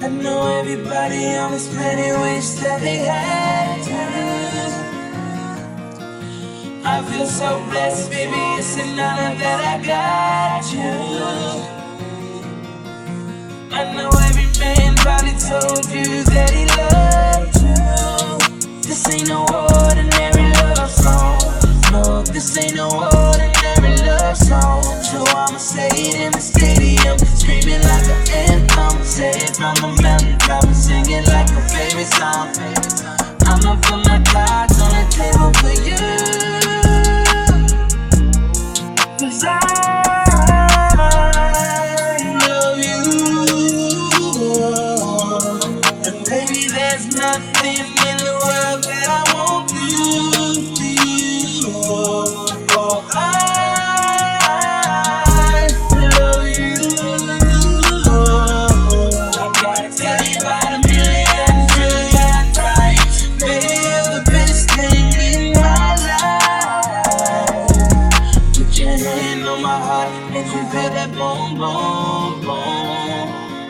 I know everybody on this planet wish that they had you. I feel so blessed, baby, it's an honor that I got you. I know every man probably told you that he loved you. This ain't no ordinary love song. No, this ain't no ordinary love song. So I'ma say it in the stadium, screaming like an anthem. Say it from the mountaintop and sing it like a favorite song. I'ma put my cards on the table for you, 'cause I love you. And baby, there's nothing in the world that I won't do for you. Oh, I love you. I gotta tell you about a million times. Baby, you're the best thing in my life. Put your hand on my heart and you feel that boom, boom, boom.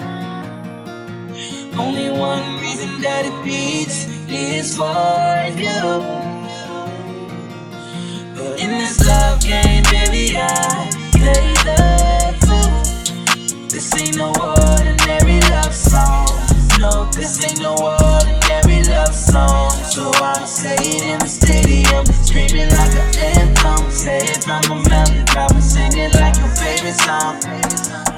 Only one reason that it beats is for you. But in this love game, baby, I play the fool. This ain't no ordinary love song. No, this ain't no ordinary love song. So I'ma say it in the stadium, screaming like an anthem. Say it from the mountaintop and sing it like your favorite song.